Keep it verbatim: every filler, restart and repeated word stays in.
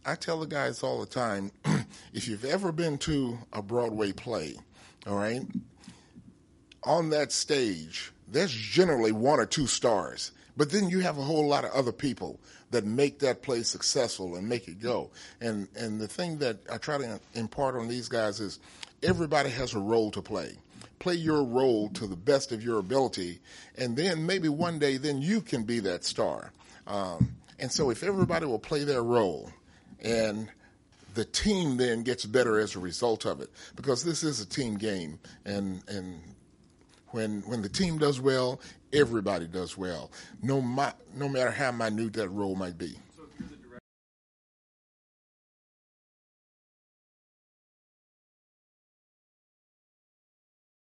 I tell the guys all the time, if you've ever been to a Broadway play, all right, on that stage, there's generally one or two stars. But then you have a whole lot of other people that make that play successful and make it go. And and the thing that I try to impart on these guys is everybody has a role to play. Play your role to the best of your ability, and then maybe one day then you can be that star. Um, and so if everybody will play their role, and the team then gets better as a result of it, because this is a team game, and and when when the team does well, everybody does well, no ma- no matter how minute that role might be.